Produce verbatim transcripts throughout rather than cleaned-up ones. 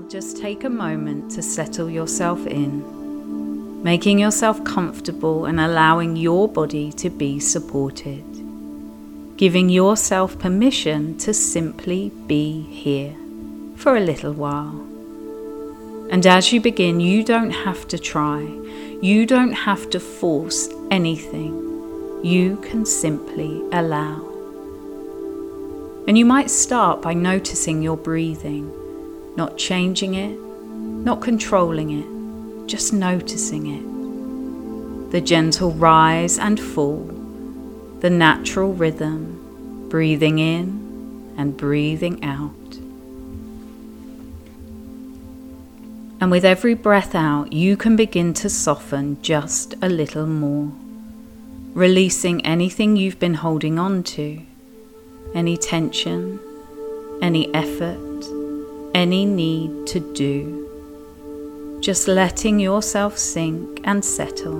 just take a moment to settle yourself in, making yourself comfortable and allowing your body to be supported, giving yourself permission to simply be here for a little while. And as you begin, you don't have to try, you don't have to force anything, you can simply allow. And you might start by noticing your breathing, not changing it, not controlling it, just noticing it. The gentle rise and fall, the natural rhythm, breathing in and breathing out. And with every breath out, you can begin to soften just a little more, releasing anything you've been holding on to, any tension, any effort, any need to do. Just letting yourself sink and settle.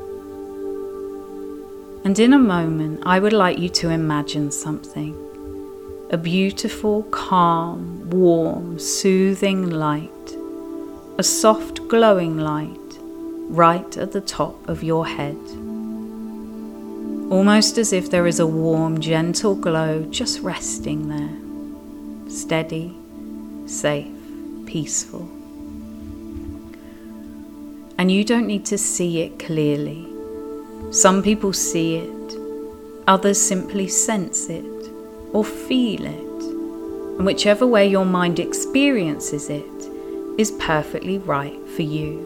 And in a moment, I would like you to imagine something. A beautiful, calm, warm, soothing light. A soft, glowing light right at the top of your head. Almost as if there is a warm, gentle glow just resting there. Steady, safe, peaceful. And you don't need to see it clearly. Some people see it, others simply sense it or feel it. And whichever way your mind experiences it is perfectly right for you.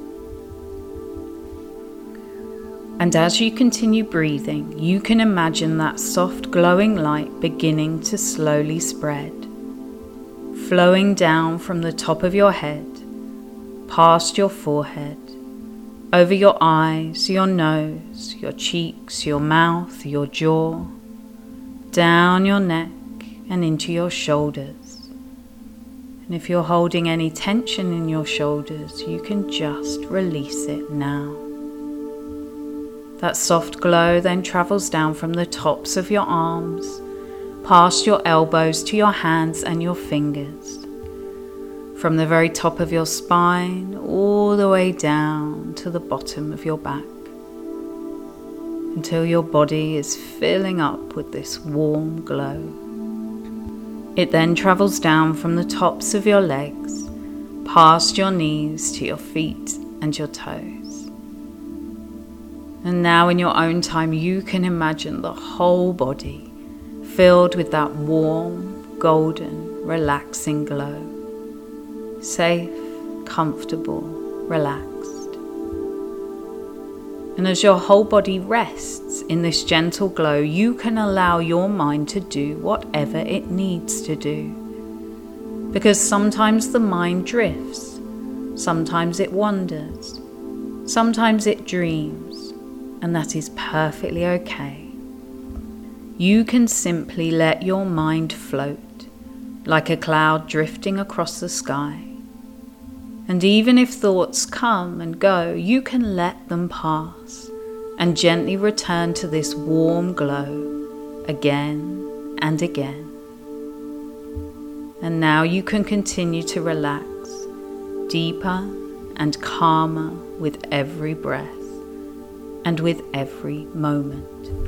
And as you continue breathing, you can imagine that soft glowing light beginning to slowly spread, flowing down from the top of your head, past your forehead, over your eyes, your nose, your cheeks, your mouth, your jaw, down your neck and into your shoulders. And if you're holding any tension in your shoulders, you can just release it now. That soft glow then travels down from the tops of your arms, past your elbows to your hands and your fingers, from the very top of your spine all the way down to the bottom of your back, until your body is filling up with this warm glow. It then travels down from the tops of your legs, past your knees to your feet and your toes. And now in your own time, you can imagine the whole body filled with that warm, golden, relaxing glow. Safe, comfortable, relaxed. And as your whole body rests in this gentle glow, you can allow your mind to do whatever it needs to do. Because sometimes the mind drifts, sometimes it wanders, sometimes it dreams. And that is perfectly okay. You can simply let your mind float, like a cloud drifting across the sky. And even if thoughts come and go, you can let them pass and gently return to this warm glow again and again. And now you can continue to relax deeper and calmer with every breath and with every moment.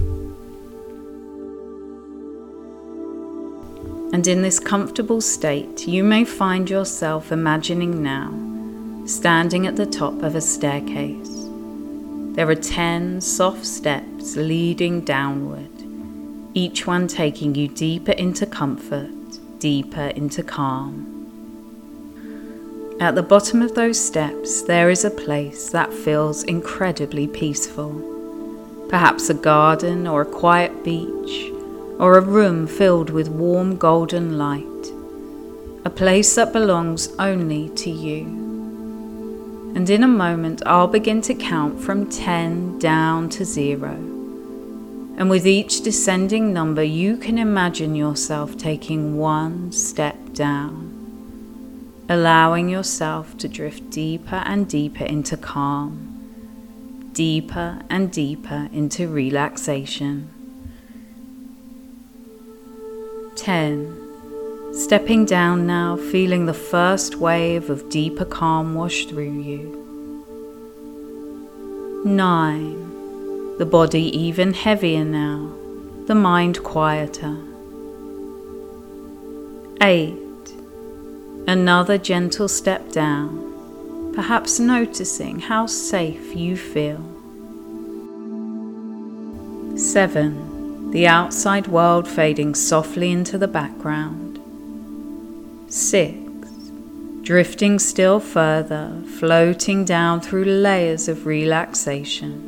And in this comfortable state, you may find yourself imagining now, standing at the top of a staircase. There are ten soft steps leading downward, each one taking you deeper into comfort, deeper into calm. At the bottom of those steps, there is a place that feels incredibly peaceful. Perhaps a garden or a quiet beach, or a room filled with warm golden light. A place that belongs only to you. And in a moment, I'll begin to count from ten down to zero. And with each descending number, you can imagine yourself taking one step down, allowing yourself to drift deeper and deeper into calm, deeper and deeper into relaxation. ten. Stepping down now, feeling the first wave of deeper calm wash through you. Nine. The body even heavier now, the mind quieter. Eight. Another gentle step down, perhaps noticing how safe you feel. Seven. The outside world fading softly into the background. Six. Drifting still further, floating down through layers of relaxation.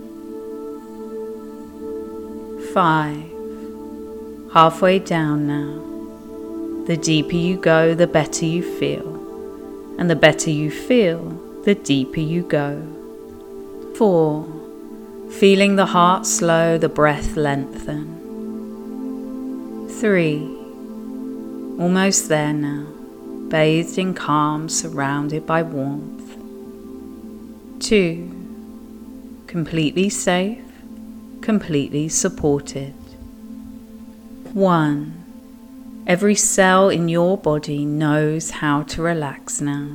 Five. Halfway down now. The deeper you go, the better you feel. And the better you feel, the deeper you go. Four. Feeling the heart slow, the breath lengthen. Three. Almost there now, bathed in calm, surrounded by warmth. Two. Completely safe, completely supported. One. Every cell in your body knows how to relax now.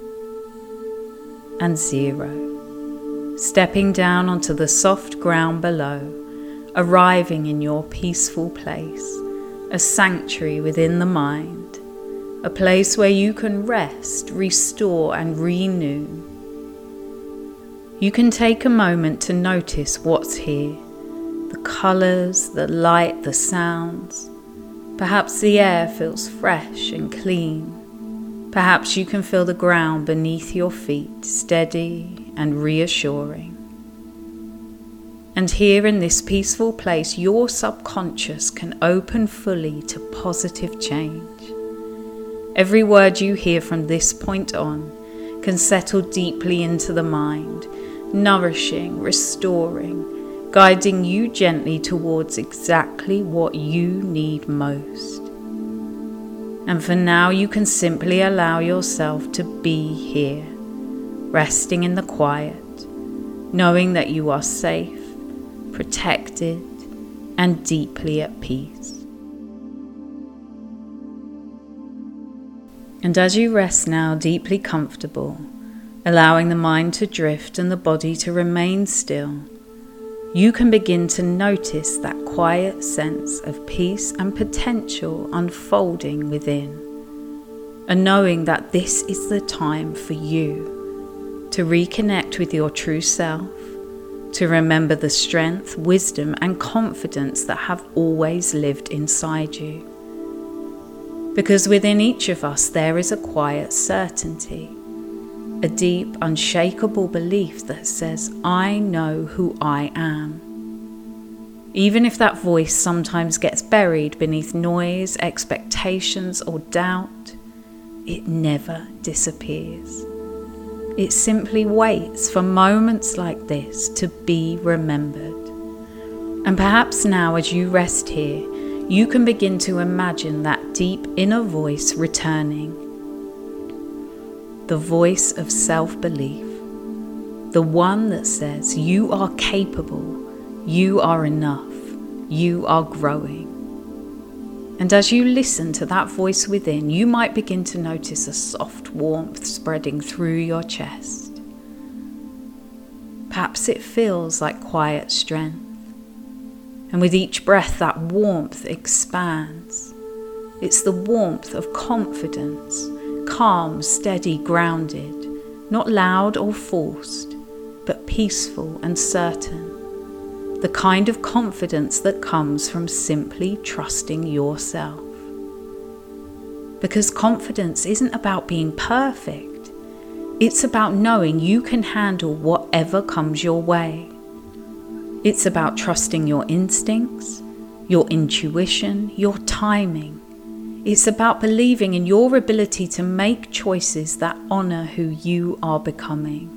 And zero. Stepping down onto the soft ground below, arriving in your peaceful place, a sanctuary within the mind, a place where you can rest, restore and renew. You can take a moment to notice what's here, the colours, the light, the sounds. Perhaps the air feels fresh and clean. Perhaps you can feel the ground beneath your feet steady and reassuring. And here in this peaceful place, your subconscious can open fully to positive change. Every word you hear from this point on can settle deeply into the mind, nourishing, restoring, guiding you gently towards exactly what you need most. And for now, you can simply allow yourself to be here, resting in the quiet, knowing that you are safe, protected, and deeply at peace. And as you rest now, deeply comfortable, allowing the mind to drift and the body to remain still, you can begin to notice that quiet sense of peace and potential unfolding within, and knowing that this is the time for you to reconnect with your true self, to remember the strength, wisdom, and confidence that have always lived inside you. Because within each of us there is a quiet certainty, a deep, unshakable belief that says, I know who I am. Even if that voice sometimes gets buried beneath noise, expectations, or doubt, it never disappears. It simply waits for moments like this to be remembered. And perhaps now, as you rest here, you can begin to imagine that deep inner voice returning. The voice of self-belief, the one that says you are capable, you are enough, you are growing. And as you listen to that voice within, you might begin to notice a soft warmth spreading through your chest. Perhaps it feels like quiet strength. And with each breath, that warmth expands. It's the warmth of confidence, calm, steady, grounded, not loud or forced, but peaceful and certain. The kind of confidence that comes from simply trusting yourself. Because confidence isn't about being perfect. It's about knowing you can handle whatever comes your way. It's about trusting your instincts, your intuition, your timing. It's about believing in your ability to make choices that honor who you are becoming.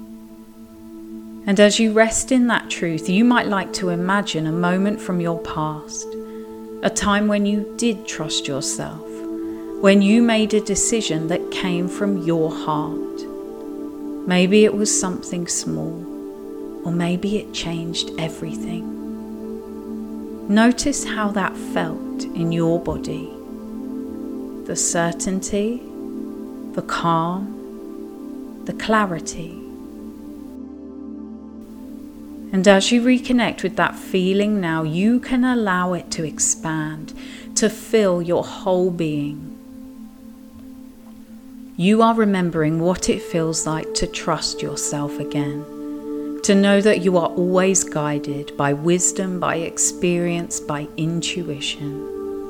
And as you rest in that truth, you might like to imagine a moment from your past, a time when you did trust yourself, when you made a decision that came from your heart. Maybe it was something small, or maybe it changed everything. Notice how that felt in your body. the certainty, the calm, the clarity. And as you reconnect with that feeling now, you can allow it to expand, to fill your whole being. You are remembering what it feels like to trust yourself again, to know that you are always guided by wisdom, by experience, by intuition.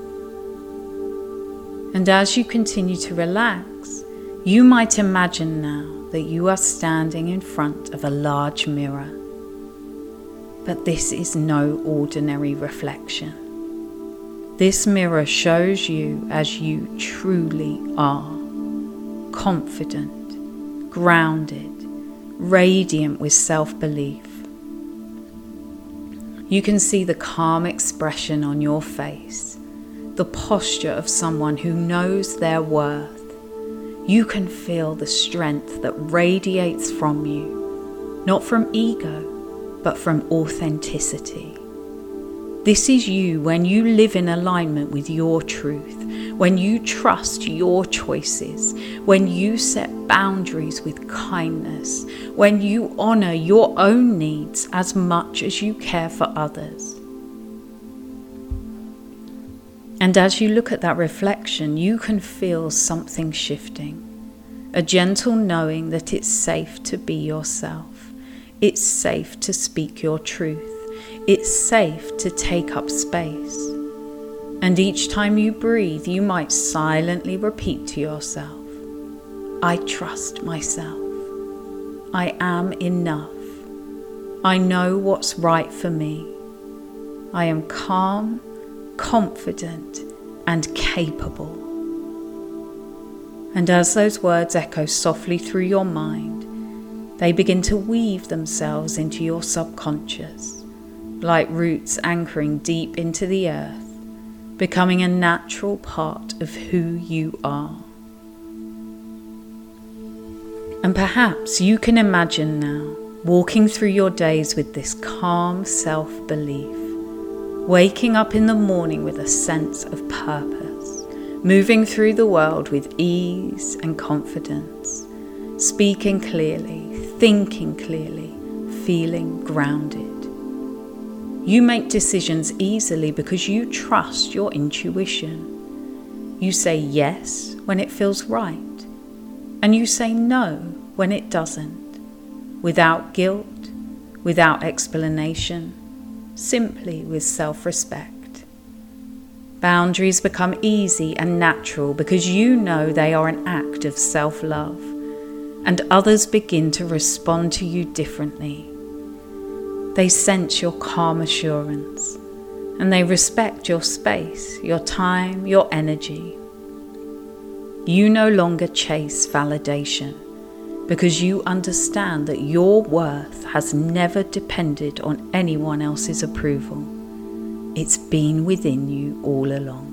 And as you continue to relax, you might imagine now that you are standing in front of a large mirror. But this is no ordinary reflection. This mirror shows you as you truly are, confident, grounded, radiant with self-belief. You can see the calm expression on your face, the posture of someone who knows their worth. You can feel the strength that radiates from you, not from ego, but from authenticity. This is you when you live in alignment with your truth, when you trust your choices, when you set boundaries with kindness, when you honor your own needs as much as you care for others. And as you look at that reflection, you can feel something shifting, a gentle knowing that it's safe to be yourself. It's safe to speak your truth. It's safe to take up space. And each time you breathe, you might silently repeat to yourself, I trust myself. I am enough. I know what's right for me. I am calm, confident, and capable. And as those words echo softly through your mind, they begin to weave themselves into your subconscious, like roots anchoring deep into the earth, becoming a natural part of who you are. And perhaps you can imagine now walking through your days with this calm self-belief, waking up in the morning with a sense of purpose, moving through the world with ease and confidence, speaking clearly, thinking clearly, feeling grounded. You make decisions easily because you trust your intuition. You say yes when it feels right, and you say no when it doesn't, without guilt, without explanation, simply with self-respect. Boundaries become easy and natural because you know they are an act of self-love, and others begin to respond to you differently. They sense your calm assurance, and they respect your space, your time, your energy. You no longer chase validation because you understand that your worth has never depended on anyone else's approval. It's been within you all along.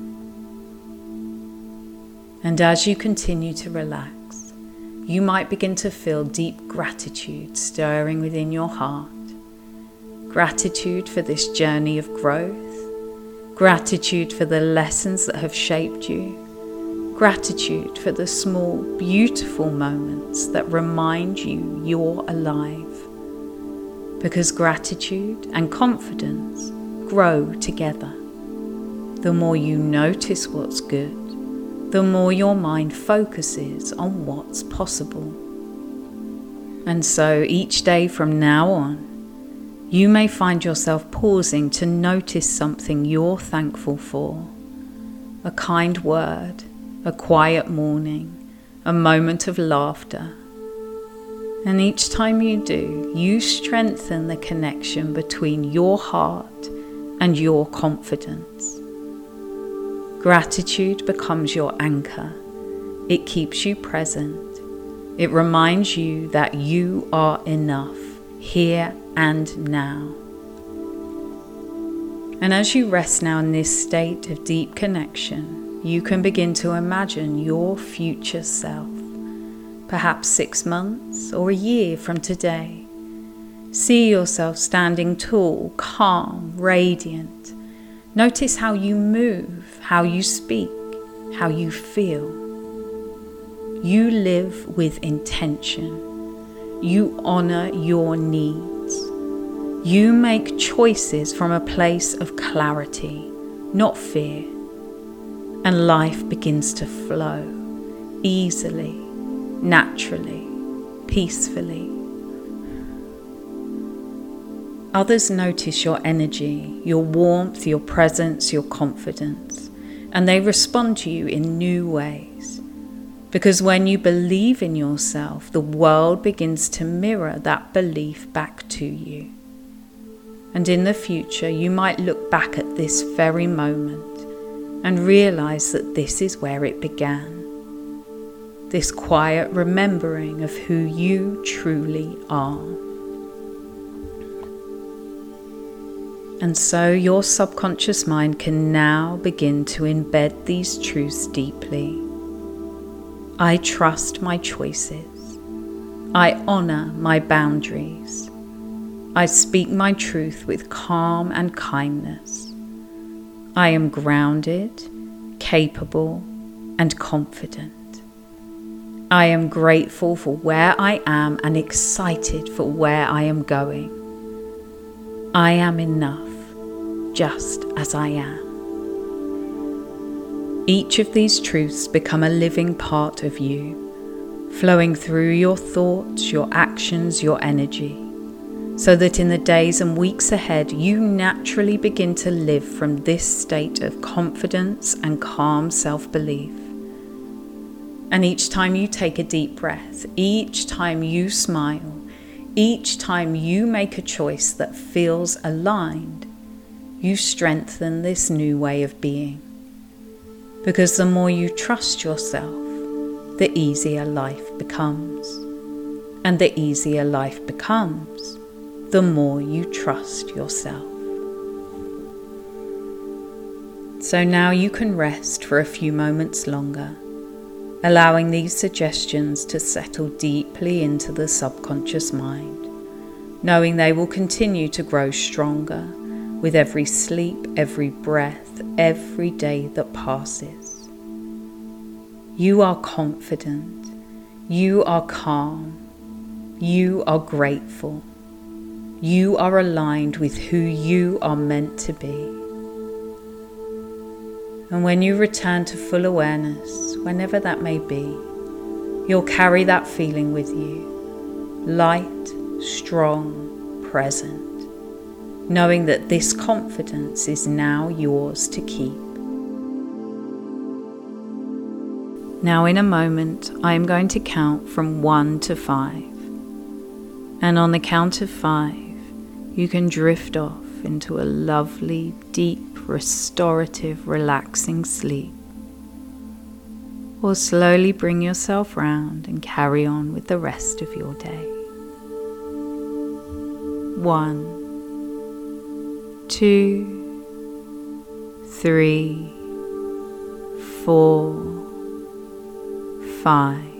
And as you continue to relax, you might begin to feel deep gratitude stirring within your heart. Gratitude for this journey of growth. Gratitude for the lessons that have shaped you. Gratitude for the small, beautiful moments that remind you you're alive. Because gratitude and confidence grow together. The more you notice what's good, the more your mind focuses on what's possible. And so each day from now on, you may find yourself pausing to notice something you're thankful for. A kind word, a quiet morning, a moment of laughter. And each time you do, you strengthen the connection between your heart and your confidence. Gratitude becomes your anchor. It keeps you present. It reminds you that you are enough, here and now. And as you rest now in this state of deep connection, you can begin to imagine your future self, perhaps six months or a year from today. See yourself standing tall, calm, radiant. Notice how you move, how you speak, how you feel. You live with intention. You honor your needs. You make choices from a place of clarity, not fear. And life begins to flow easily, naturally, peacefully. Others notice your energy, your warmth, your presence, your confidence, and they respond to you in new ways. Because when you believe in yourself, the world begins to mirror that belief back to you. And in the future, you might look back at this very moment and realize that this is where it began. This quiet remembering of who you truly are. And so your subconscious mind can now begin to embed these truths deeply. I trust my choices. I honor my boundaries. I speak my truth with calm and kindness. I am grounded, capable, and confident. I am grateful for where I am and excited for where I am going. I am enough, just as I am. Each of these truths become a living part of you, flowing through your thoughts, your actions, your energy, so that in the days and weeks ahead, you naturally begin to live from this state of confidence and calm self-belief. And each time you take a deep breath, each time you smile, each time you make a choice that feels aligned, you strengthen this new way of being. Because the more you trust yourself, the easier life becomes. And the easier life becomes, the more you trust yourself. So now you can rest for a few moments longer, allowing these suggestions to settle deeply into the subconscious mind, knowing they will continue to grow stronger with every sleep, every breath, every day that passes. You are confident. You are calm. You are grateful. You are aligned with who you are meant to be. And when you return to full awareness, whenever that may be, you'll carry that feeling with you, light, strong, present, knowing that this confidence is now yours to keep. Now in a moment, I am going to count from one to five. And on the count of five, you can drift off into a lovely, deep, restorative, relaxing sleep. Or slowly bring yourself round and carry on with the rest of your day. One. Two, three, four, five.